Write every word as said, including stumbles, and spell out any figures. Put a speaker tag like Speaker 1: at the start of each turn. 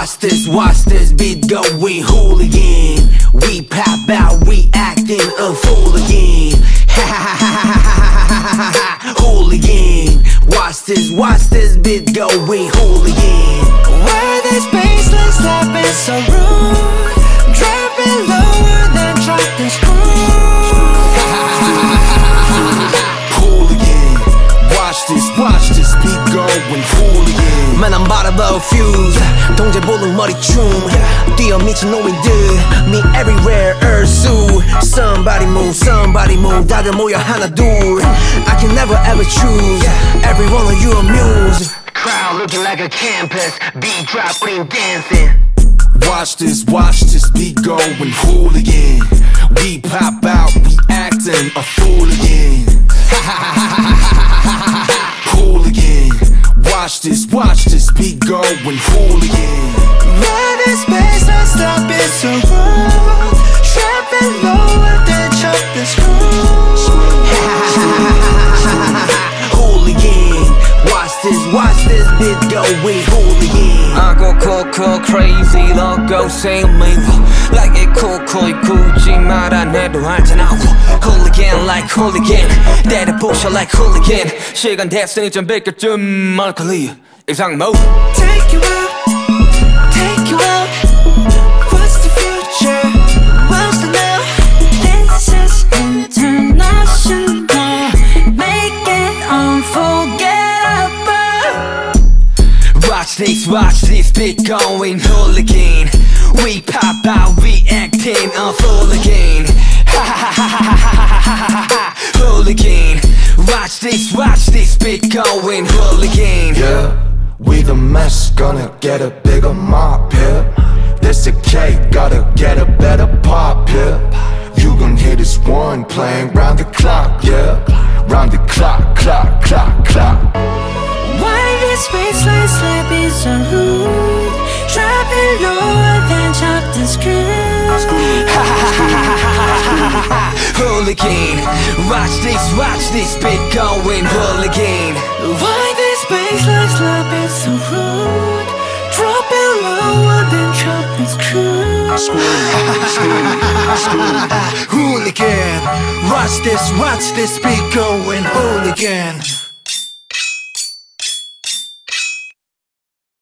Speaker 1: Watch this, watch this beat going hooligan. We pop out, we acting a fool again. Ha ha ha ha ha ha ha, hooligan. Watch this, watch this beat going hooligan.
Speaker 2: Where this baseline slap is so rude, dropping lower than drop the screw.
Speaker 1: Hooligan. Watch this, watch this beat going hooligan. Man, I'm about to blow fuse. 동제 볼은 머리춤. 뛰어 미친 놈이들. Me everywhere, Ursu. Somebody move, somebody move. 다들 모여 하나 둘. I can never ever choose. Every one of you amuse. Crowd looking like a campus. Beat drop, we dancing. Watch this, watch this beat going hooligan. We pop out, we acting a fool again. Hooligan. Watch this, watch this beat going hooligan.
Speaker 2: Where this baseline slap is so rude, dropping lower than drop the screw.
Speaker 1: Hooligan. Watch this, watch this beat going hooligan.
Speaker 3: I go cool, cool, crazy, logo same me. Like it cool, cool, 굳이 말 안 해도 알잖아. Hooligan like hooligan, 때려 부셔 like hooligan. 시간 됐으니 좀 비켜좀 알콜리 이상모.
Speaker 2: Take you out, take you out. What's the future? What's the now? This is international. Make it unforgettable.
Speaker 3: Watch this, watch this beat going hooligan. We pop out, we acting a fool again. Ha ha ha ha ha ha ha, hooligan. Watch this, watch this beat going hooligan.
Speaker 4: Yeah, we the mess, gonna get a bigger mop here. This a cake, gotta get a better pop here. You gon' hear this one playing round the clock, yeah. Round the clock, clock, clock, clock.
Speaker 2: Why this baseline slap is so rude, dropping lower than drop the screw.
Speaker 3: Hooligan. Watch this, watch this beat going hooligan.
Speaker 2: Why this baseline slap is so rude, dropping lower than drop the screw.
Speaker 1: Hooligan. Watch this, watch this beat going hooligan.